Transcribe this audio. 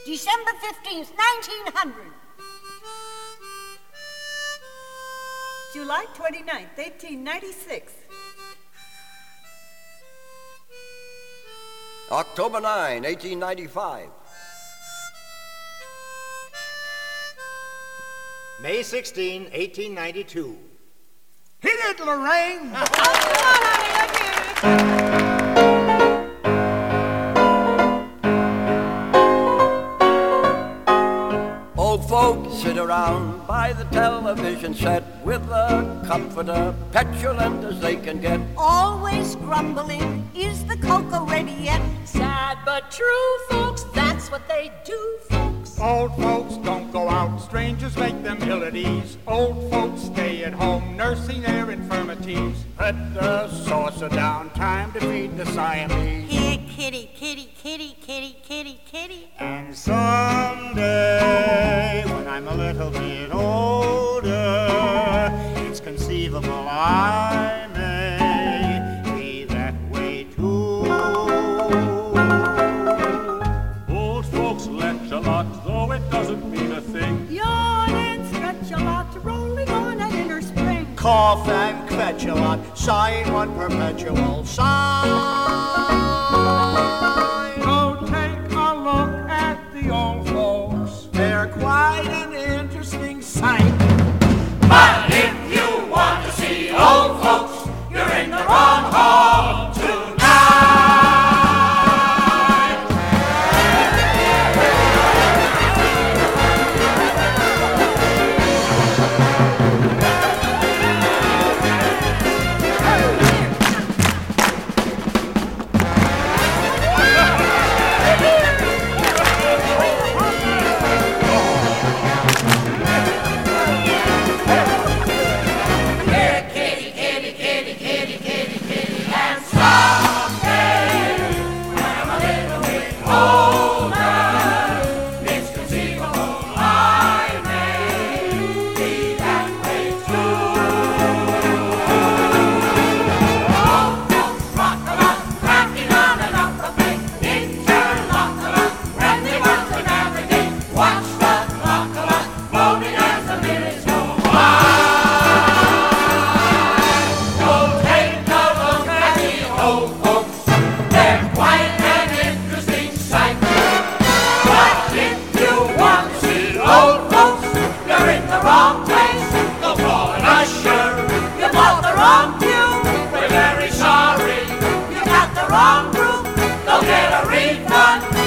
December 15th, 1900. July 29th, 1896. October 9, 1895. May 16, 1892. Hit it, Lorraine! Old folks sit around by the television set with a comforter, petulant as they can get. Always grumbling, is the cocoa ready yet? Sad but true, folks, that's what they do, folks. Old folks don't go out, strangers make them ill at ease. Old folks stay at home, nursing their infirmities. Put the saucer down, time to feed the Siamese. Here, kitty, kitty, kitty, kitty, kitty, kitty. And someday, when I'm a little bit older, it's conceivable I may be that way too. Old folks lecture a lot, though it doesn't mean a thing. Yawn and stretch a lot, rolling on an inner spring. Cough and kvetch a lot, sighing one perpetual sigh. Go take a look at the old folks. They're quite an interesting sight. But if you want to see old folks, you're in the wrong hall tonight. Wrong group, they'll get a refund.